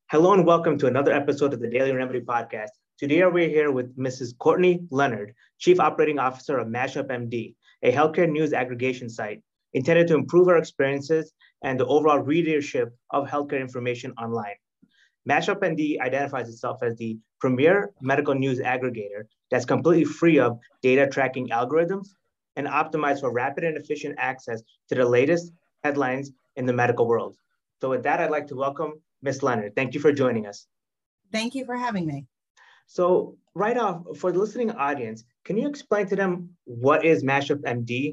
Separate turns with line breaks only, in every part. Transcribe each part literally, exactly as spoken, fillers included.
Hello and welcome to another episode of the Daily Remedy Podcast. Today we're here with Missus Courtney Leonard, Chief Operating Officer of Mashup M D, a healthcare news aggregation site intended to improve our experiences and the overall readership of healthcare information online. Mashup M D identifies itself as the premier medical news aggregator that's completely free of data tracking algorithms and optimized for rapid and efficient access to the latest headlines in the medical world. So with that, I'd like to welcome Miz Leonard. Thank you for joining us.
Thank you for having me.
So right off, for the listening audience, can you explain to them what is Mashup M D?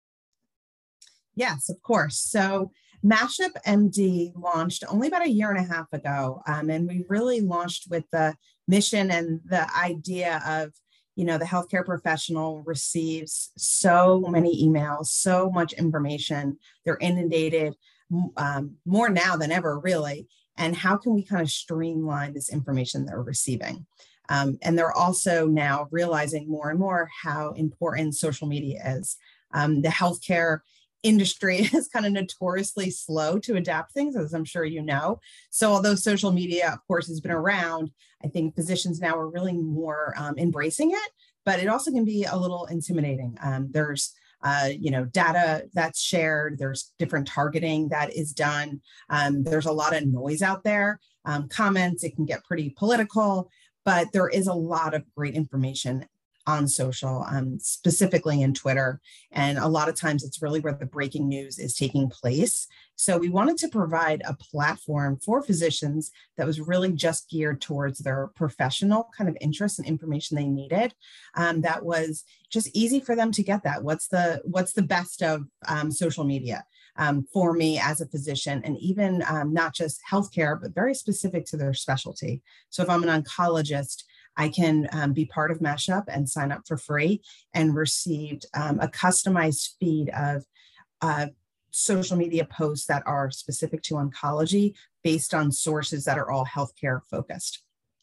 Yes, of course. So Mashup M D launched only about a year and a half ago. Um, and we really launched with the mission and the idea of, you know, the healthcare professional receives so many emails, so much information. They're inundated um, more now than ever, really. And how can we kind of streamline this information they're receiving? Um, and they're also now realizing more and more how important social media is. Um, the healthcare industry is kind of notoriously slow to adapt things, as I'm sure you know. So although social media, of course, has been around, I think physicians now are really more um, embracing it, but it also can be a little intimidating. Um, there's Uh, you know, data that's shared, there's different targeting that is done. Um, there's a lot of noise out there, um, comments, it can get pretty political, but there is a lot of great information on social, um, specifically in Twitter. And a lot of times it's really where the breaking news is taking place. So we wanted to provide a platform for physicians that was really just geared towards their professional kind of interest and information they needed. Um, that was just easy for them to get that. What's the, what's the best of um, social media um, for me as a physician, and even um, not just healthcare, but very specific to their specialty. So if I'm an oncologist, I can um, be part of Mashup and sign up for free and received um, a customized feed of uh, social media posts that are specific to oncology based on sources that are all healthcare focused.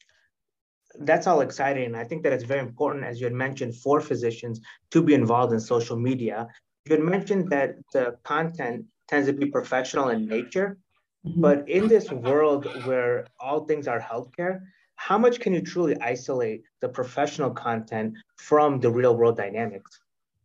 That's all exciting. I think that it's very important, as you had mentioned, for physicians to be involved in social media. You had mentioned that the content tends to be professional in nature, mm-hmm. but in this world where all things are healthcare, how much can you truly isolate the professional content from the real world dynamics?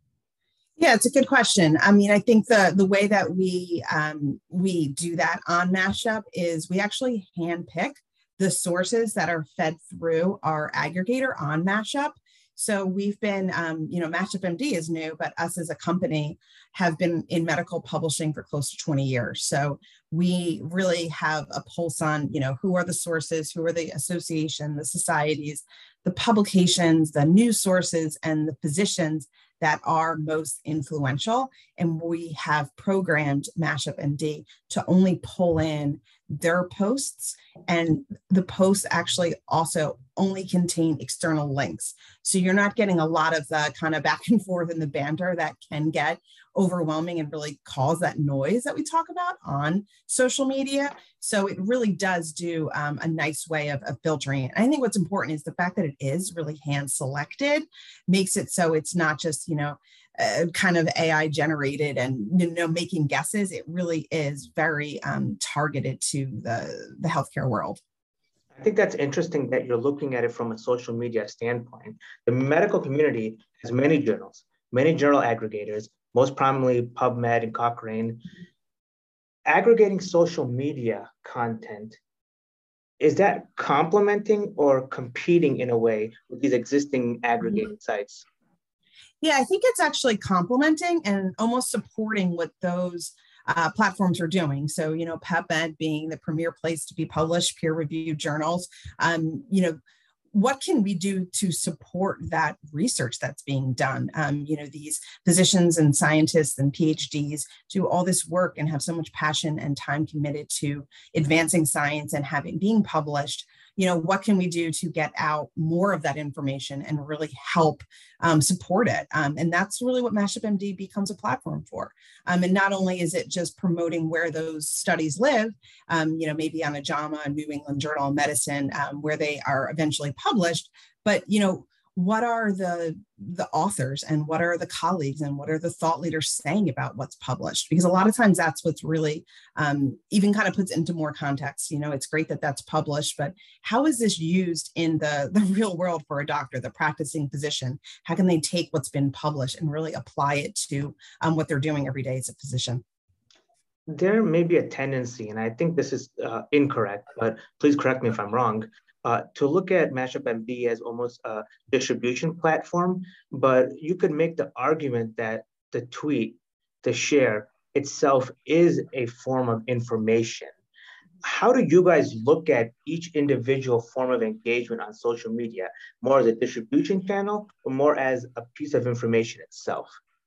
Yeah, it's a good question. I mean, I think the, the way that we, um, we do that on Mashup is we actually handpick the sources that are fed through our aggregator on Mashup. So we've been, um, you know, Mashup M D is new, but us as a company have been in medical publishing for close to twenty years. So we really have a pulse on, you know, who are the sources, who are the association, the societies, the publications, the news sources, and the physicians that are most influential. And we have programmed Mashup M D to only pull in their posts, and the posts actually also only contain external links. So you're not getting a lot of the kind of back and forth and the banter that can get overwhelming and really cause that noise that we talk about on social media. So it really does do um, a nice way of, of filtering it. I think what's important is the fact that it is really hand selected makes it so it's not just, you know, uh, kind of A I generated and, you know, making guesses. It really is very um, targeted to the, the healthcare world.
I think that's interesting that you're looking at it from a social media standpoint. The medical community has many journals, many journal aggregators, most prominently PubMed and Cochrane. Aggregating social media content, is that complementing or competing in a way with these existing aggregating sites?
Yeah, I think it's actually complementing and almost supporting what those uh, platforms are doing. So, you know, PubMed being the premier place to be published peer-reviewed journals, um, you know, what can we do to support that research that's being done? Um, you know, these physicians and scientists and PhDs do all this work and have so much passion and time committed to advancing science and having being published. You know, what can we do to get out more of that information and really help um, support it? Um, and that's really what Mashup M D becomes a platform for. Um, and not only is it just promoting where those studies live, um, you know, maybe on a JAMA, New England Journal of Medicine, um, where they are eventually published, but, you know, what are the the authors and what are the colleagues and what are the thought leaders saying about what's published? Because a lot of times that's what's really um, even kind of puts into more context. You know, it's great that that's published, but how is this used in the, the real world for a doctor, the practicing physician? How can they take what's been published and really apply it to um, what they're doing every day as a physician?
There may be a tendency, and I think this is uh, incorrect, but please correct me if I'm wrong, uh, to look at Mashup M D as almost a distribution platform, but you could make the argument that the tweet, the share itself is a form of information. How do you guys look at each individual form of engagement on social media, more as a distribution channel or more as a piece of information itself?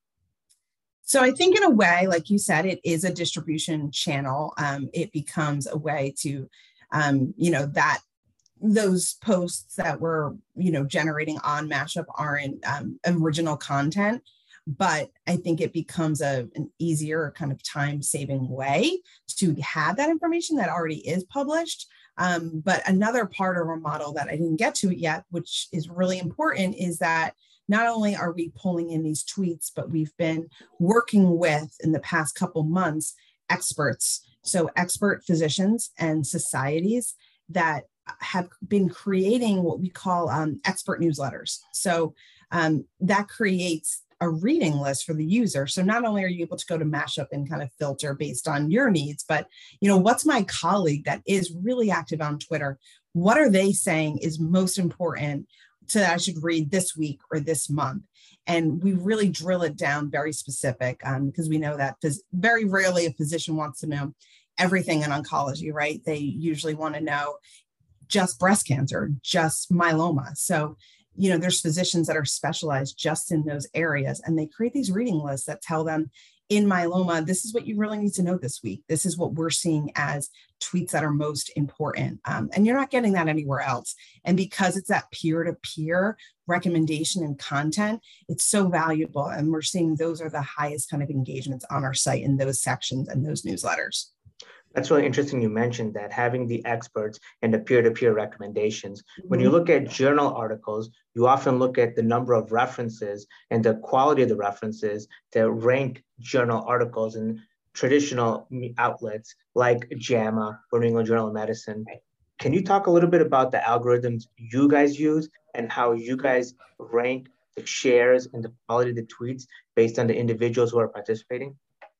So I think in a way, like you said, it is a distribution channel. Um, it becomes a way to, um, you know, that those posts that we're, you know, generating on Mashup aren't um, original content, but I think it becomes a, an easier kind of time-saving way to have that information that already is published. Um, but another part of our model that I didn't get to it yet, which is really important, is that not only are we pulling in these tweets, but we've been working with, in the past couple months, experts. So expert physicians and societies that have been creating what we call um, expert newsletters. So um, that creates a reading list for the user. So not only are you able to go to Mashup and kind of filter based on your needs, but, you know, what's my colleague that is really active on Twitter? What are they saying is most important to that I should read this week or this month? And we really drill it down very specific um, because we know that phys- very rarely a physician wants to know everything in oncology, right? They usually want to know just breast cancer, just myeloma. So, you know, there's physicians that are specialized just in those areas, and they create these reading lists that tell them, in myeloma, this is what you really need to know this week. This is what we're seeing as tweets that are most important. Um, and you're not getting that anywhere else. And because it's that peer-to-peer recommendation and content, it's so valuable. And we're seeing those are the highest kind of engagements on our site in those sections and those newsletters. That's
really interesting you mentioned that, having the experts and the peer-to-peer recommendations. Mm-hmm. When you look at journal articles, you often look at the number of references and the quality of the references to rank journal articles in traditional outlets like JAMA or New England Journal of Medicine. Can you talk a little bit about the algorithms you guys use and how you guys rank the shares and the quality of the tweets based on the individuals who are participating?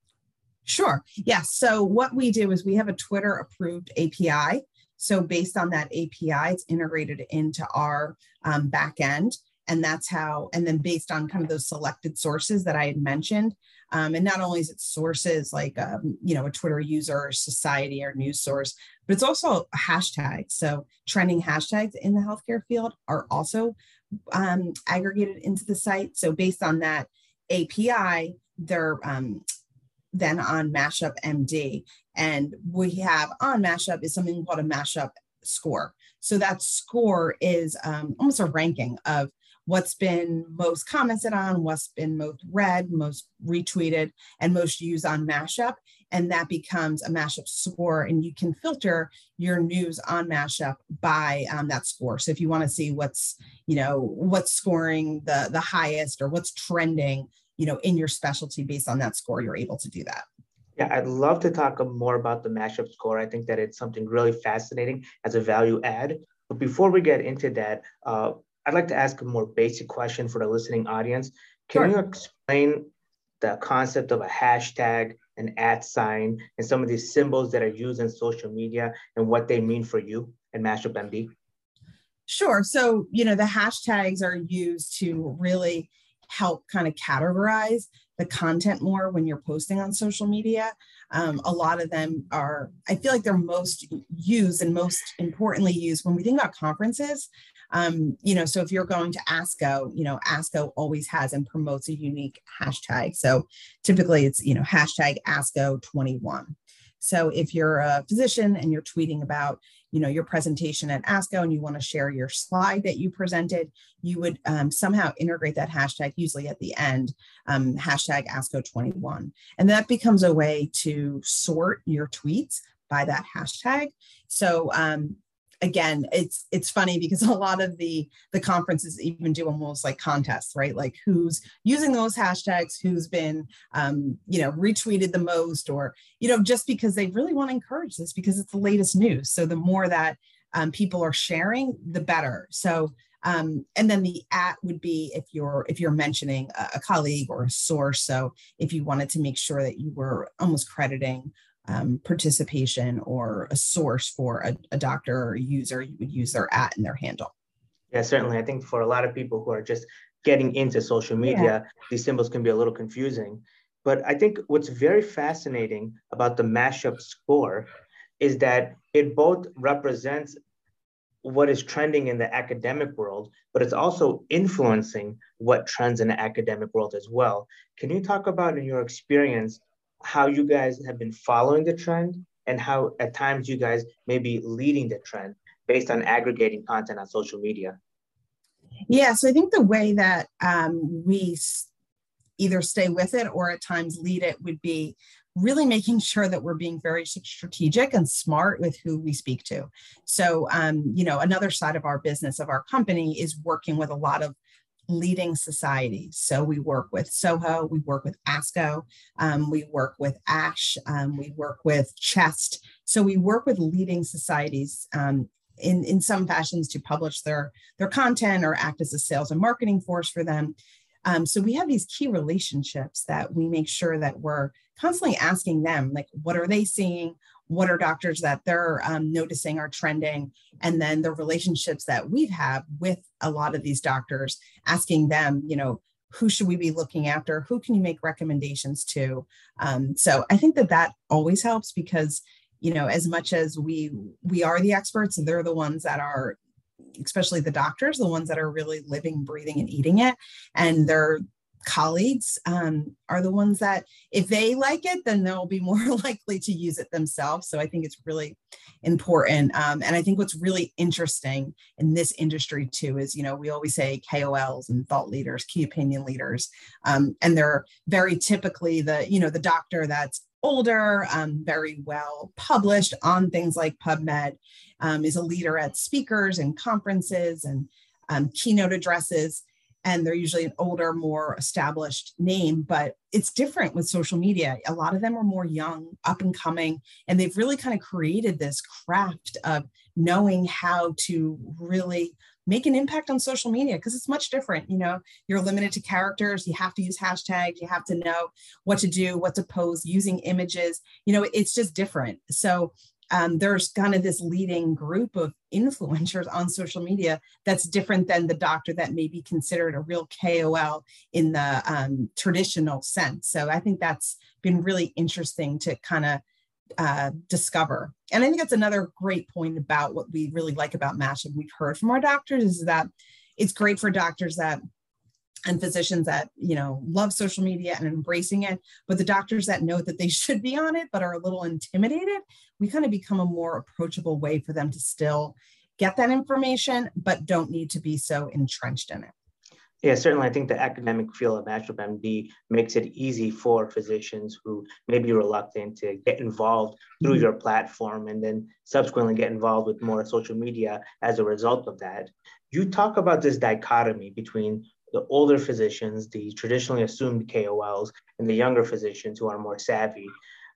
Sure. Yes. So what we do is we have a Twitter approved A P I. So based on that A P I, it's integrated into our um, back end. And that's how, and then based on kind of those selected sources that I had mentioned. Um, and not only is it sources like, um, you know, a Twitter user or society or news source, but it's also a hashtag. So trending hashtags in the healthcare field are also um, aggregated into the site. So based on that A P I, they're um, then on Mashup M D. And we have on Mashup is something called a Mashup score. So that score is um, almost a ranking of what's been most commented on, what's been most read, most retweeted, and most used on Mashup. And that becomes a Mashup score. And you can filter your news on Mashup by um, that score. So if you want to see what's, you know, what's scoring the, the highest or what's trending, you know, in your specialty based on that score, you're able to do that. Yeah, I'd love to talk more about the Mashup score. I think that it's something really fascinating as a value add. But before we get into that, uh, I'd like to ask a more basic question for the listening audience. Can Sure. you explain the concept of a hashtag, an at sign, and some of these symbols that are used in social media and what they mean for you and Mashup M D? Sure. So, you know, the hashtags are used to really help kind of categorize the content more when you're posting on social media. Um, a lot of them are, I feel like they're most used and most importantly used when we think about conferences. Um, you know, so if you're going to ASCO, you know, ASCO always has and promotes a unique hashtag. So typically it's, you know, hashtag ASCO twenty-one. So if you're a physician and you're tweeting about, you know, your presentation at ASCO and you want to share your slide that you presented, you would um, somehow integrate that hashtag, usually at the end, um, hashtag ASCO twenty-one. And that becomes a way to sort your tweets by that hashtag. So um,
again, it's it's funny because a lot of the the conferences even do almost like contests, right? Like who's using those hashtags, who's been um, you know, retweeted the most, or you know, just because they really want to encourage this because it's the latest news. So the more that um, people are sharing, the better. So um, and then the at would be if you're if you're mentioning a, a colleague or a source. So if you wanted to make sure that you were almost crediting Um, participation or a source for a, a doctor or a user, you would use their at and their handle.
Yeah, certainly. I think for a lot of people who are just getting into social media, yeah. these symbols can be a little confusing. But I think what's very fascinating about the Mashup score is that it both represents what is trending in the academic world, but it's also influencing what trends in the academic world as well. Can you talk about, in your experience, how you guys have been following the trend and how at times you guys may be leading the trend based on aggregating content on social media?
Yeah, so I think the way that um, we either stay with it or at times lead it would be really making sure that we're being very strategic and smart with who we speak to. So, um, you know, another side of our business, of our company, is working with a lot of leading societies. So we work with SOHO, we work with ASCO, um, we work with ASH, um, we work with CHEST. So we work with leading societies um, in, in some fashions to publish their, their content or act as a sales and marketing force for them. Um, so we have these key relationships that we make sure that we're constantly asking them, like, what are they seeing? What are doctors that they're um, noticing are trending? And then the relationships that we've had with a lot of these doctors, asking them, you know, who should we be looking after? Who can you make recommendations to? Um, so I think that that always helps because, you know, as much as we we are the experts, and they're the ones that are, especially the doctors, the ones that are really living, breathing, and eating it, and they're colleagues um, are the ones that if they like it, then they'll be more likely to use it themselves. So I think it's really important. Um, and I think what's really interesting in this industry too is, you know, we always say K O Ls and thought leaders, key opinion leaders, um, and they're very typically the, you know, the doctor that's older, um, very well published on things like PubMed, um, is a leader at speakers and conferences and um, keynote addresses. And they're usually an older, more established name, but it's different with social media. A lot of them are more young, up and coming, and they've really kind of created this craft of knowing how to really make an impact on social media because it's much different. You know, you're limited to characters. You have to use hashtags. You have to know what to do, what to post, using images. You know, it's just different. So Um, there's kind of this leading group of influencers on social media that's different than the doctor that may be considered a real K O L in the um, traditional sense. So I think that's been really interesting to kind of uh, discover. And I think that's another great point about what we really like about Mashup. We've heard from our doctors is that it's great for doctors that and physicians that, you know, love social media and embracing it, but the doctors that know that they should be on it, but are a little intimidated, we kind of become a more approachable way for them to still get that information, but don't need to be so entrenched in it.
Yeah, certainly. I think the academic field of Mashup M D makes it easy for physicians who may be reluctant to get involved through mm-hmm. your platform and then subsequently get involved with more social media as a result of that. You talk about this dichotomy between the older physicians, the traditionally assumed K O Ls, and the younger physicians who are more savvy.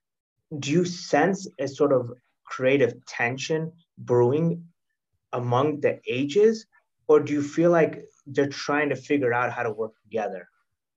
Do you sense a sort of creative tension brewing among the ages, or do you feel like they're trying to figure out how to work together?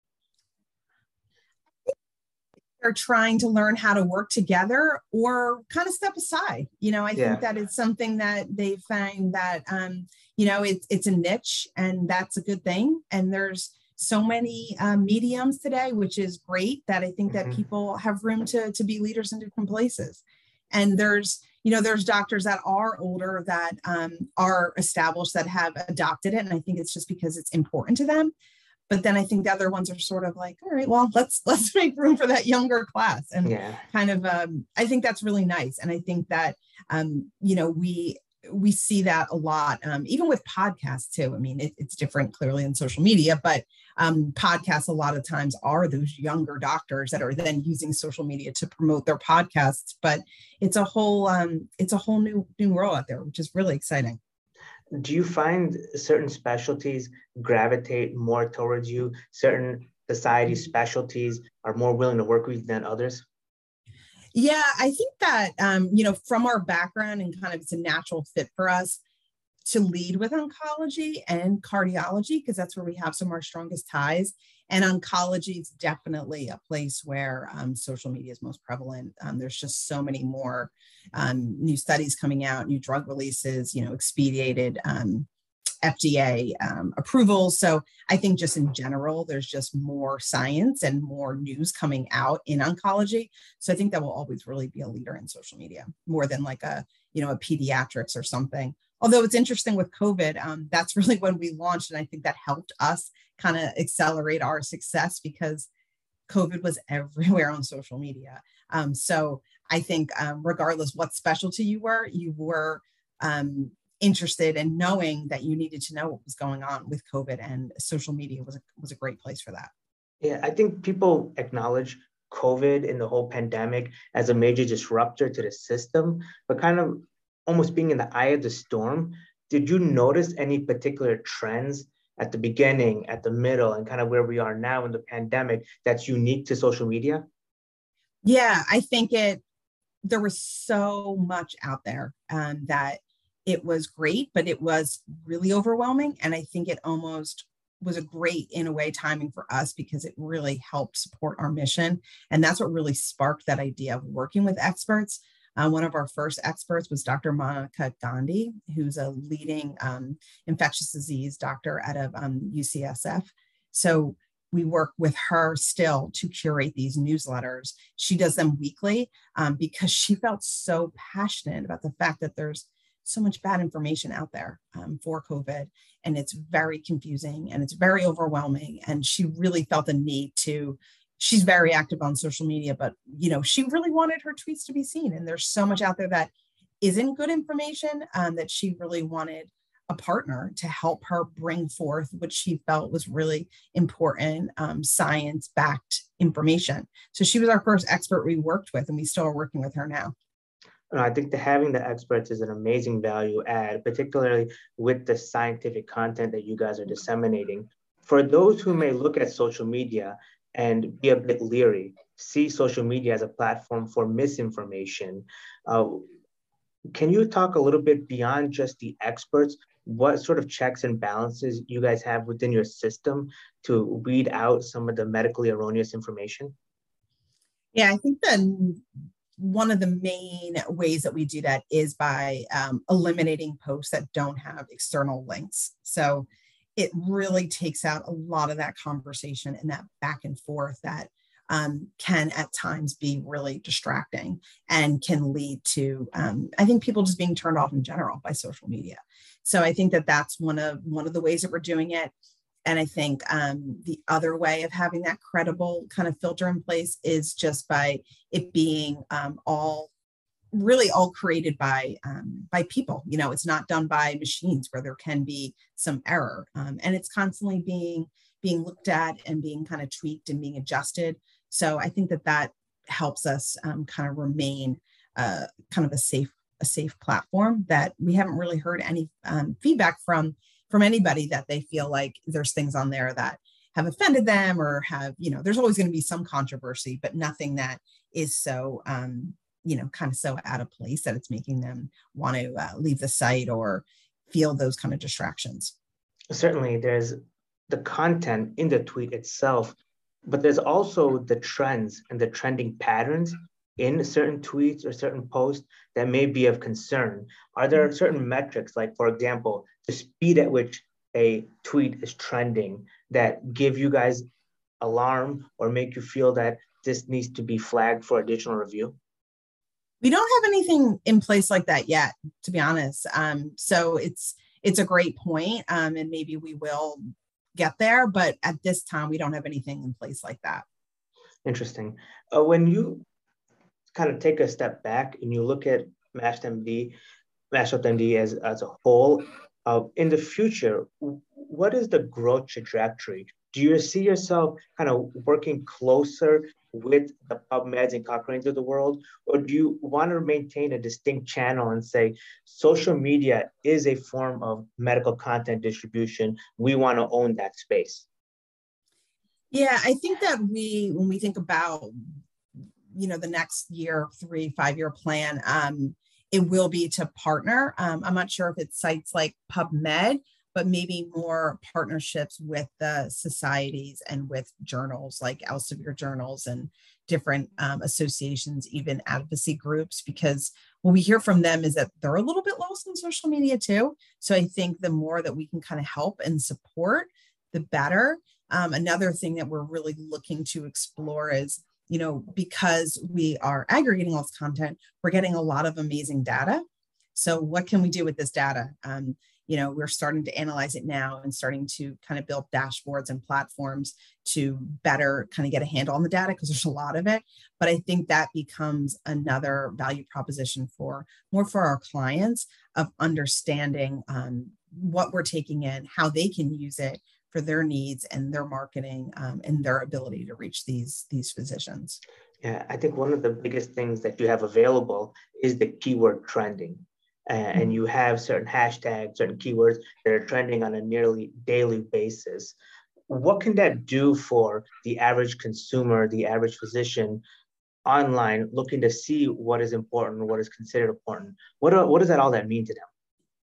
They're trying to learn how to work together or kind of step aside. You know, I yeah. think that it's something that they find that, um, you know, it's, it's a niche and that's a good thing. And there's so many um, mediums today, which is great that I think mm-hmm. that people have room to, to be leaders in different places. And there's, you know, there's doctors that are older that um, are established that have adopted it. And I think it's just because it's important to them. But then I think the other ones are sort of like, all right, well, let's let's make room for that younger class. And yeah. kind of, um, I think that's really nice. And I think that, um, you know, we we see that a lot, um, even with podcasts too. I mean, it, it's different clearly in social media, but um, podcasts a lot of times are those younger doctors that are then using social media to promote their podcasts. But it's a whole um, it's a whole new new world out there, which is really exciting.
Do you find certain specialties gravitate more towards you? Certain society specialties are more willing to work with you than others?
Yeah, I think that, um, you know, from our background and kind of it's a natural fit for us to lead with oncology and cardiology, because that's where we have some of our strongest ties. And oncology is definitely a place where um, social media is most prevalent. Um, there's just so many more um, new studies coming out, new drug releases, you know, expedited um, F D A um, approval. So I think just in general, there's just more science and more news coming out in oncology. So I think that will always really be a leader in social media, more than like a, you know, a pediatrics or something. Although it's interesting with COVID, um, that's really when we launched. And I think that helped us kind of accelerate our success because COVID was everywhere on social media. Um, so I think um, regardless what specialty you were, you were um, interested in knowing that you needed to know what was going on with COVID, and social media was a, was a great place for that.
Yeah, I think people acknowledge COVID and the whole pandemic as a major disruptor to the system, but kind of almost being in the eye of the storm. Did you notice any particular trends at the beginning, at the middle, and kind of where we are now in the pandemic that's unique to social media?
Yeah, I think it, there was so much out there um, that it was great, but it was really overwhelming. And I think it almost was a great, in a way, timing for us because it really helped support our mission. And that's what really sparked that idea of working with experts. Uh, one of our first experts was Doctor Monica Gandhi, who's a leading um, infectious disease doctor out of um, U C S F. So we work with her still to curate these newsletters. She does them weekly um, because she felt so passionate about the fact that there's so much bad information out there um, for COVID, and it's very confusing and it's very overwhelming. And she really felt the need to, she's very active on social media, but you know, she really wanted her tweets to be seen. And there's so much out there that isn't good information um, that she really wanted a partner to help her bring forth what she felt was really important um, science-backed information. So she was our first expert we worked with, and we still are working with her now.
I think that having the experts is an amazing value add, particularly with the scientific content that you guys are disseminating. For those who may look at social media and be a bit leery, see social media as a platform for misinformation, uh, can you talk a little bit beyond just the experts? What sort of checks and balances you guys have within your system to weed out some of the medically erroneous information?
Yeah, I think that one of the main ways that we do that is by um, eliminating posts that don't have external links. So it really takes out a lot of that conversation and that back and forth that um, can at times be really distracting and can lead to, um, I think, people just being turned off in general by social media. So I think that that's one of one of the ways that we're doing it. And I think um, the other way of having that credible kind of filter in place is just by it being um, all really all created by um, by people. You know, it's not done by machines where there can be some error, um, and it's constantly being being looked at and being kind of tweaked and being adjusted. So I think that that helps us um, kind of remain uh, kind of a safe a safe platform that we haven't really heard any um, feedback from. from anybody that they feel like there's things on there that have offended them or have, you know, there's always going to be some controversy, but nothing that is so, um, you know, kind of so out of place that it's making them want to uh, leave the site or feel those kind of distractions.
Certainly, there's the content in the tweet itself, but there's also the trends and the trending patterns in certain tweets or certain posts that may be of concern. Are there certain metrics, like, for example, the speed at which a tweet is trending that give you guys alarm or make you feel that this needs to be flagged for additional review?
We don't have anything in place like that yet, to be honest. Um, so it's it's a great point, um, and maybe we will get there, but at this time, we don't have anything in place like that.
Interesting. Uh, when you kind of take a step back and you look at MASHD M D, Mashup M D as, as a whole. Uh, in the future, what is the growth trajectory? Do you see yourself kind of working closer with the PubMeds and Cochrane's of the world, or do you want to maintain a distinct channel and say social media is a form of medical content distribution? We want to own that space.
Yeah, I think that we, when we think about, you know, the next year, three, five year plan, um, it will be to partner. Um, I'm not sure if it's sites like PubMed, but maybe more partnerships with the societies and with journals like Elsevier journals and different um, associations, even advocacy groups, because what we hear from them is that they're a little bit lost on social media too. So I think the more that we can kind of help and support, the better. Um, another thing that we're really looking to explore is, you know, because we are aggregating all this content, we're getting a lot of amazing data. So what can we do with this data? Um, you know, we're starting to analyze it now and starting to kind of build dashboards and platforms to better kind of get a handle on the data, because there's a lot of it. But I think that becomes another value proposition for more for our clients of understanding um, what we're taking in, how they can use it for their needs and their marketing um, and their ability to reach these, these physicians.
Yeah, I think one of the biggest things that you have available is the keyword trending. Uh, and you have certain hashtags, certain keywords that are trending on a nearly daily basis. What can that do for the average consumer, the average physician online looking to see what is important, what is considered important? What, are, what does that all that mean to them?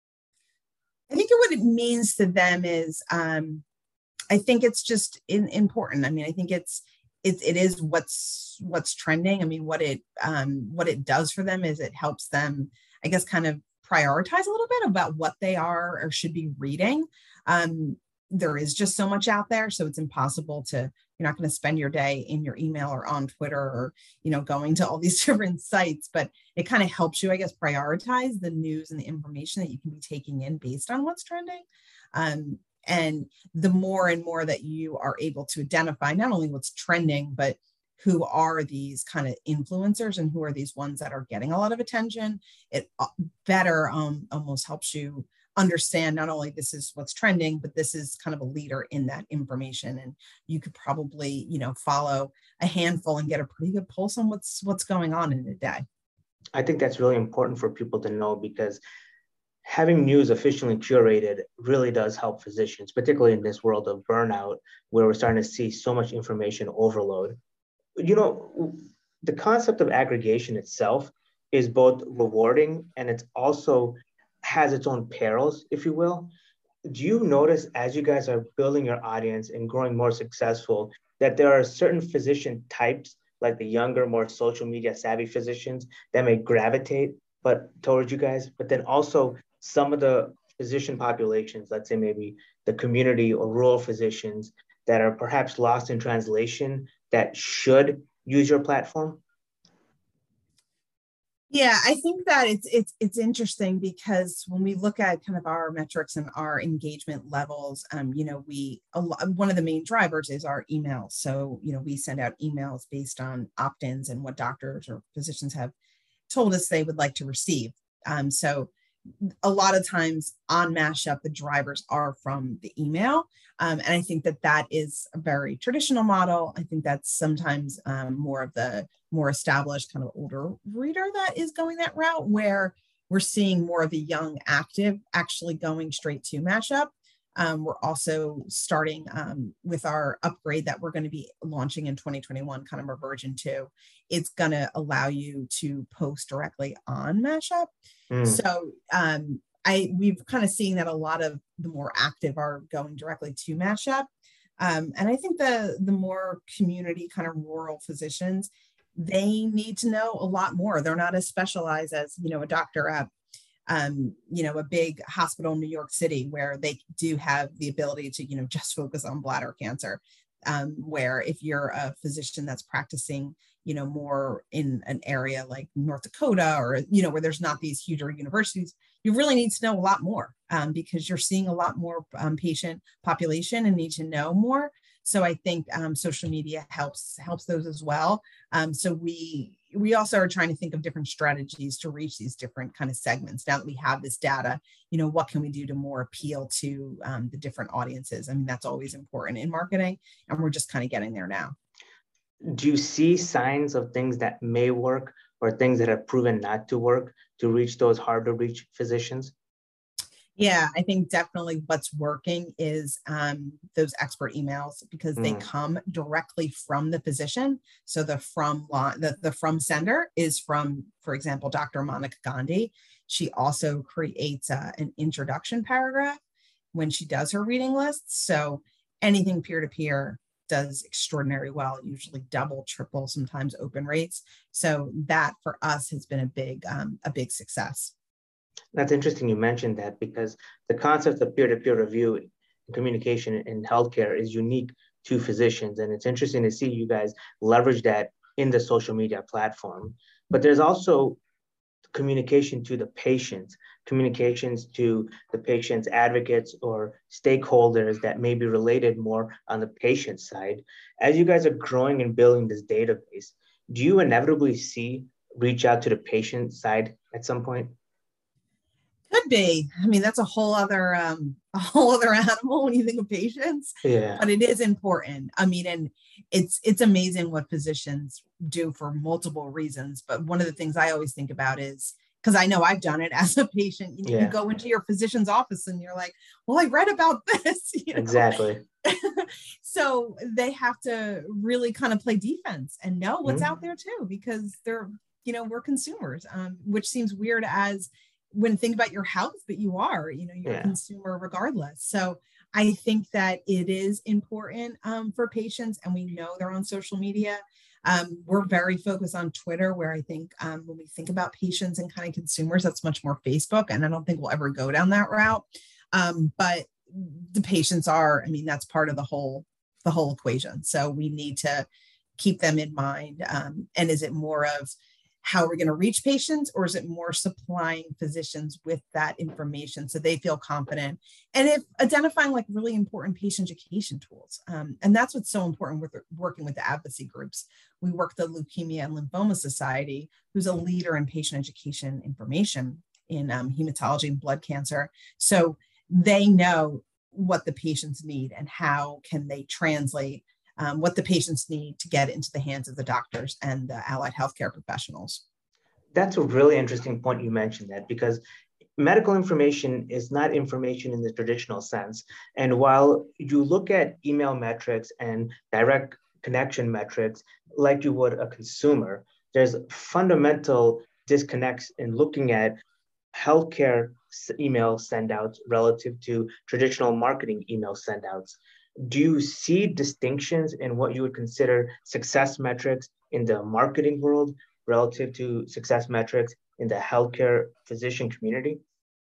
I think what it means to them is, um, I think it's just in, important. I mean, I think it's, it, it is what's, what's trending. I mean, what it, um, what it does for them is it helps them, I guess, kind of prioritize a little bit about what they are or should be reading. Um, there is just so much out there. So it's impossible to, you're not going to spend your day in your email or on Twitter or, you know, going to all these different sites, but it kind of helps you, I guess, prioritize the news and the information that you can be taking in based on what's trending. Um, and the more and more that you are able to identify not only what's trending, but who are these kind of influencers and who are these ones that are getting a lot of attention, it better um, almost helps you understand not only this is what's trending, but this is kind of a leader in that information. And you could probably, you know, follow a handful and get a pretty good pulse on what's what's going on in a day.
I think that's really important for people to know, because having news efficiently curated really does help physicians, particularly in this world of burnout, where we're starting to see so much information overload. You know, the concept of aggregation itself is both rewarding and it's also has its own perils, if you will. Do you notice as you guys are building your audience and growing more successful that there are certain physician types, like the younger, more social media savvy physicians, that may gravitate but towards you guys, but then also some of the physician populations, let's say maybe the community or rural physicians that are perhaps lost in translation that should use your platform?
Yeah, I think that it's it's it's interesting because when we look at kind of our metrics and our engagement levels, um, you know, we a lot, one of the main drivers is our emails. So, you know, we send out emails based on opt-ins and what doctors or physicians have told us they would like to receive. Um, so a lot of times on Mashup, the drivers are from the email. Um, and I think that that is a very traditional model. I think that's sometimes um, more of the more established kind of older reader that is going that route, where we're seeing more of the young active actually going straight to Mashup. Um, we're also starting um, with our upgrade that we're going to be launching in twenty twenty-one, kind of our version two. It's going to allow you to post directly on Mashup. Mm. So um, I we've kind of seen that a lot of the more active are going directly to Mashup. Um, and I think the, the more community kind of rural physicians, they need to know a lot more. They're not as specialized as, you know, a doctor at Um, you know, a big hospital in New York City, where they do have the ability to, you know, just focus on bladder cancer. Um, where if you're a physician that's practicing, you know, more in an area like North Dakota or, you know, where there's not these huge universities, you really need to know a lot more um, because you're seeing a lot more um, patient population and need to know more. So I think um, social media helps helps those as well. Um, so we we also are trying to think of different strategies to reach these different kind of segments. Now that we have this data, you know, what can we do to more appeal to um, the different audiences? I mean, that's always important in marketing, and we're just kind of getting there now.
Do you see signs of things that may work or things that have proven not to work to reach those hard to reach physicians?
Yeah, I think definitely what's working is um, those expert emails, because they
Mm.
come directly from the physician. So the from the, the from sender is from, for example, Doctor Monica Gandhi. She also creates a, an introduction paragraph when she does her reading lists. So anything peer-to-peer does extraordinarily well, usually double, triple, sometimes open rates. So that for us has been a big, um, a big success.
That's interesting you mentioned that, because the concept of peer-to-peer review and communication in healthcare is unique to physicians. And it's interesting to see you guys leverage that in the social media platform. But there's also communication to the patients, communications to the patient's advocates or stakeholders that may be related more on the patient side. As you guys are growing and building this database, do you inevitably see reach out to the patient side at some point?
Could be. I mean, that's a whole other um, a whole other animal when you think of patients.
Yeah.
But it is important. I mean, and it's it's amazing what physicians do for multiple reasons. But one of the things I always think about is, because I know I've done it as a patient, you know,
Yeah.
you go into your physician's office and you're like, well, I read about this. You know?
Exactly.
So they have to really kind of play defense and know what's
Mm-hmm.
out there too, because they're, you know, we're consumers, um, which seems weird as when think about your health, but you are, you know, you're
Yeah.
a consumer regardless. So I think that it is important um, for patients, and we know they're on social media. Um, we're very focused on Twitter, where I think um, when we think about patients and kind of consumers, that's much more Facebook. And I don't think we'll ever go down that route. Um, but the patients are, I mean, that's part of the whole, the whole equation. So we need to keep them in mind. Um, and is it more of how we're going to reach patients, or is it more supplying physicians with that information so they feel confident? And if identifying like really important patient education tools. Um, and that's what's so important with working with the advocacy groups. We work the Leukemia and Lymphoma Society, who's a leader in patient education information in um, hematology and blood cancer. So they know what the patients need and how can they translate Um, what the patients need to get into the hands of the doctors and the allied healthcare professionals.
That's a really interesting point you mentioned that, because medical information is not information in the traditional sense. And while you look at email metrics and direct connection metrics like you would a consumer, there's fundamental disconnects in looking at healthcare email sendouts relative to traditional marketing email sendouts. Do you see distinctions in what you would consider success metrics in the marketing world relative to success metrics in the healthcare physician community?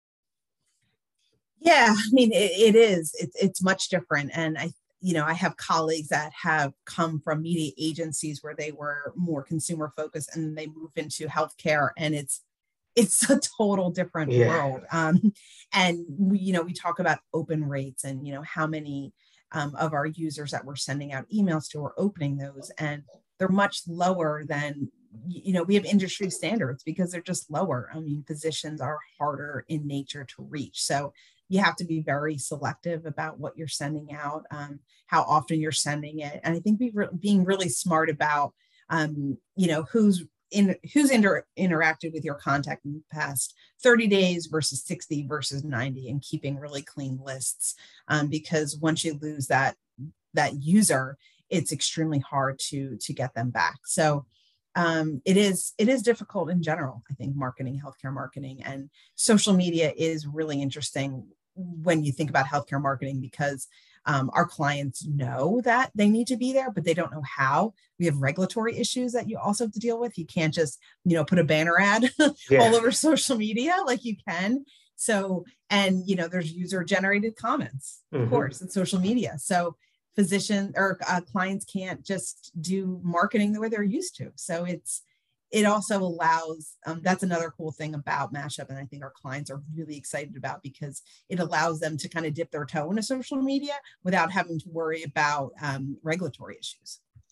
Yeah, I mean, it, it is. It's it's much different. And I, you know, I have colleagues that have come from media agencies where they were more consumer focused, and then they move into healthcare, and it's it's a total different
Yeah.
world. Um, and we, you know, we talk about open rates and, you know, how many um, of our users that we're sending out emails to are opening those, and they're much lower than, you know, we have industry standards because they're just lower. I mean, physicians are harder in nature to reach. So you have to be very selective about what you're sending out, um, how often you're sending it. And I think be re- being really smart about, um, you know, who's in who's inter- interacted with your contact in the past thirty days versus sixty versus ninety, and keeping really clean lists. Um, because once you lose that, that user, it's extremely hard to, to get them back. So um, it is, it is difficult in general. I think marketing, healthcare marketing, and social media is really interesting when you think about healthcare marketing, because um, our clients know that they need to be there, but they don't know how. We have regulatory issues that you also have to deal with. You can't just, you know, put a banner ad
Yeah.
all over social media like you can. So, and, you know, there's user generated comments, of
Mhm.
course, in social media. So physician or uh, clients can't just do marketing the way they're used to. So it's, it also allows, um, that's another cool thing about Mashup, and I think our clients are really excited about, because it allows them to kind of dip their toe into social media without having to worry about um, regulatory issues.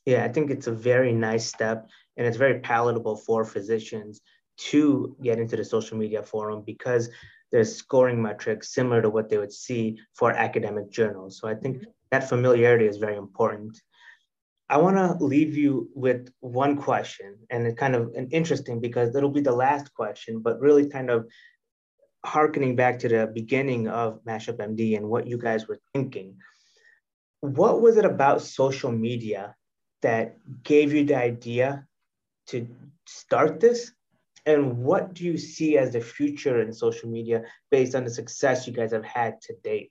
Yeah, I think it's a very nice step, and it's very palatable for physicians to get into the social media forum because there's scoring metrics similar to what they would see for academic journals. So I think
Mhm.
that familiarity is very important. I want to leave you with one question, and it's kind of an interesting because it'll be the last question, but really kind of harkening back to the beginning of Mashup M D and what you guys were thinking. What was it about social media that gave you the idea to start this? And what do you see as the future in social media based on the success you guys have had to date?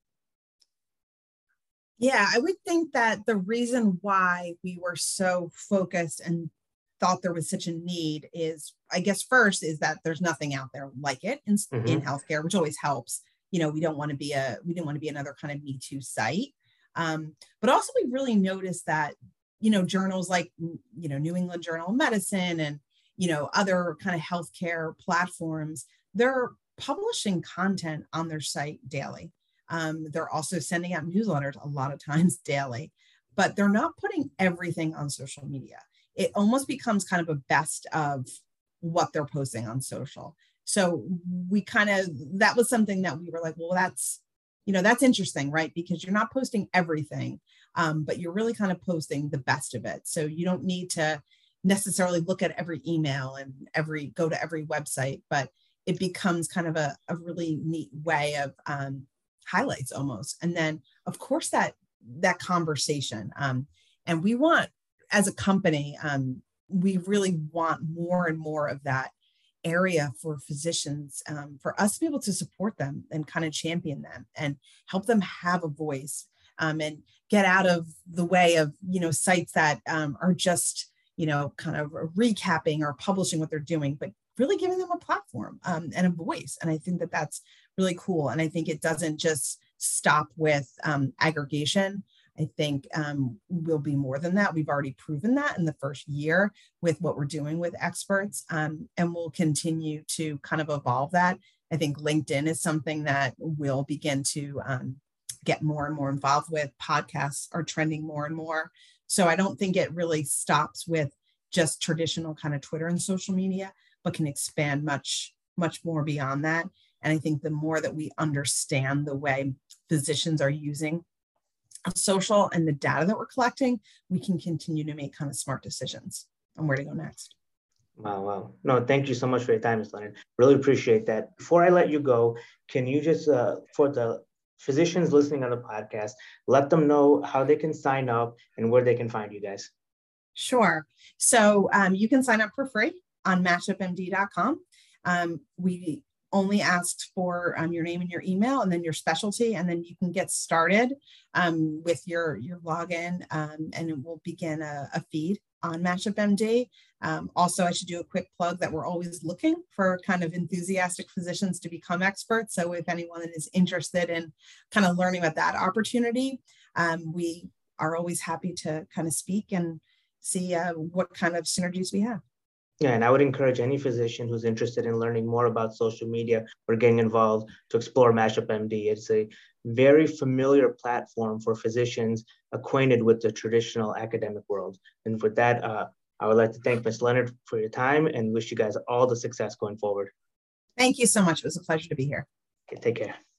Yeah, I would think that the reason why we were so focused and thought there was such a need is, I guess, first is that there's nothing out there like it in, in
Mm-hmm.
healthcare, which always helps. You know, we don't want to be a, we didn't want to be another kind of Me Too site. Um, but also we really noticed that, you know, journals like, you know, New England Journal of Medicine and, you know, other kind of healthcare platforms, they're publishing content on their site daily. Um, they're also sending out newsletters a lot of times daily, but they're not putting everything on social media. It almost becomes kind of a best of what they're posting on social. So we kind of, that was something that we were like, well, that's, you know, that's interesting, right? Because you're not posting everything, um, but you're really kind of posting the best of it. So you don't need to necessarily look at every email and every, go to every website, but it becomes kind of a, a really neat way of, um, highlights almost. And then of course that that conversation. Um, and we want, as a company, um, we really want more and more of that area for physicians, um, for us to be able to support them and kind of champion them and help them have a voice, um, and get out of the way of, you know, sites that um, are just, you know, kind of recapping or publishing what they're doing, but really giving them a platform, um, and a voice. And I think that that's really cool. And I think it doesn't just stop with um, aggregation. I think um, we'll be more than that. We've already proven that in the first year with what we're doing with experts, um, and we'll continue to kind of evolve that. I think LinkedIn is something that we'll begin to um, get more and more involved with. Podcasts are trending more and more. So I don't think it really stops with just traditional kind of Twitter and social media, but can expand much, much more beyond that. And I think the more that we understand the way physicians are using social and the data that we're collecting, we can continue to make kind of smart decisions on where to go next.
Wow, wow. No, thank you so much for your time, Miz Leonard. Really appreciate that. Before I let you go, can you just, uh, for the physicians listening on the podcast, let them know how they can sign up and where they can find you guys?
Sure. So um, you can sign up for free on mashup M D dot com. Um, we only asked for um, your name and your email and then your specialty, and then you can get started um, with your, your login, um, and it will begin a, a feed on Mashup M D. Um, also, I should do a quick plug that we're always looking for kind of enthusiastic physicians to become experts. So if anyone is interested in kind of learning about that opportunity, um, we are always happy to kind of speak and see uh, what kind of synergies we have.
Yeah, and I would encourage any physician who's interested in learning more about social media or getting involved to explore Mashup M D. It's a very familiar platform for physicians acquainted with the traditional academic world. And for that, uh, I would like to thank Miz Leonard for your time and wish you guys all the success going forward.
Thank you so much. It was a pleasure to be here.
Okay, take care.